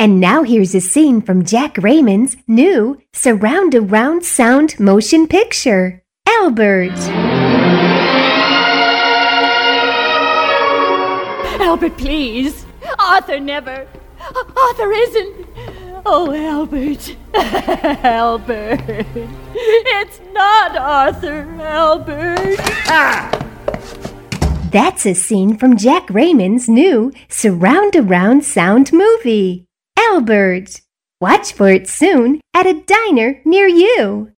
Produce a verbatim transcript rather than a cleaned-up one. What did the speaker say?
And now here's a scene from Jack Raymond's new Surround Around Sound motion picture, Albert. Albert, please. Arthur never. Arthur isn't. Oh, Albert. Albert. It's not Arthur, Albert. Ah! That's a scene from Jack Raymond's new Surround Around Sound movie, Albert. Watch for it soon at a diner near you.